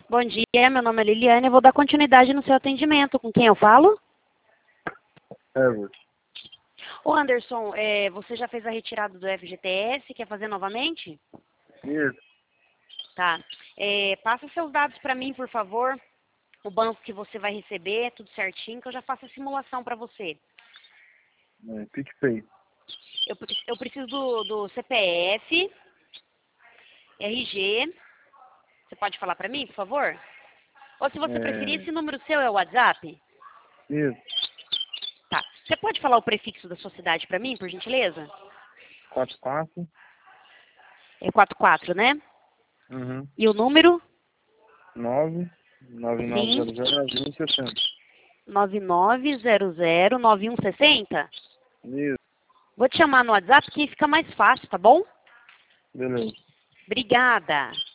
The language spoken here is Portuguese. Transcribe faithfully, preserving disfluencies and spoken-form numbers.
Bom dia, meu nome é Liliane, eu vou dar continuidade no seu atendimento. Com quem eu falo? Everett. Ô Anderson, é, você já fez a retirada do F G T S, quer fazer novamente? Isso. Tá. É, passa seus dados para mim, por favor. O banco que você vai receber, tudo certinho, que eu já faço a simulação para você. É, PicPay. Eu, pre- eu preciso do, do C P F, R G. Você pode falar para mim, por favor? Ou se você preferir, É, esse número seu é o WhatsApp? isso. Tá. Você pode falar o prefixo da sua cidade para mim, por gentileza? quatro quatro. É quatro quatro, né? Uhum. E o número? nove nove nove Sim. zero zero nove um sessenta. nove nove zero zero nove um seis zero. Isso. Vou te chamar no WhatsApp que fica mais fácil, tá bom? Beleza. Obrigada.